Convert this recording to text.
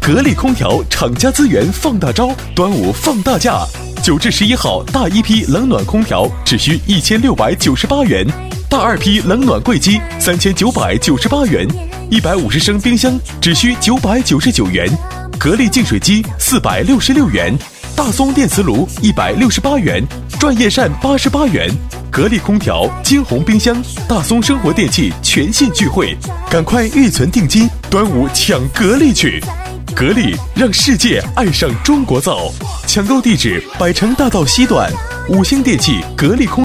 格力空调厂家资源放大招，端午放大价，9至11号大一批冷暖空调只需1698元，大二批冷暖柜机3998元，150升冰箱只需999元，格力净水机466元，大松电磁炉168元，转业扇88元。格力空调、金红冰箱、大松生活电器全线聚会，赶快预存定金，端午抢格力去！格力让世界爱上中国造，抢购地址：百城大道西段，5星电器格力空。